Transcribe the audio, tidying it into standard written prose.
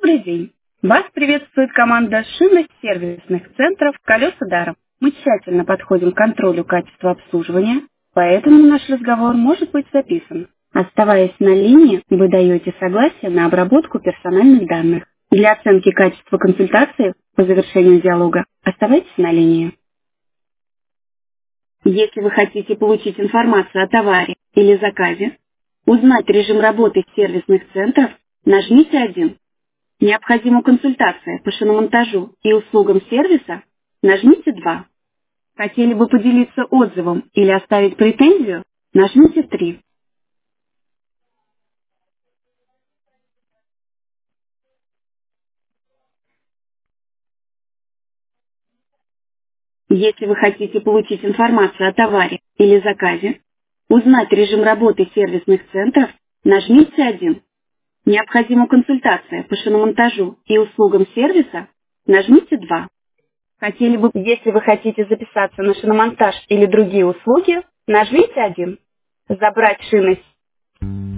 Добрый день! Вас приветствует команда шинных сервисных центров «Колеса даром». Мы тщательно подходим к контролю качества обслуживания, поэтому наш разговор может быть записан. Оставаясь на линии, вы даете согласие на обработку персональных данных. Для оценки качества консультации по завершению диалога оставайтесь на линии. Если вы хотите получить информацию о товаре или заказе, узнать режим работы сервисных центров, нажмите 1. Необходима консультация по шиномонтажу и услугам сервиса, нажмите 2. Хотели бы поделиться отзывом или оставить претензию, нажмите 3. Если вы хотите получить информацию о товаре или заказе, узнать режим работы сервисных центров, нажмите 1. Необходима консультация по шиномонтажу и услугам сервиса, нажмите 2. Если вы хотите записаться на шиномонтаж или другие услуги, нажмите 1. Забрать шины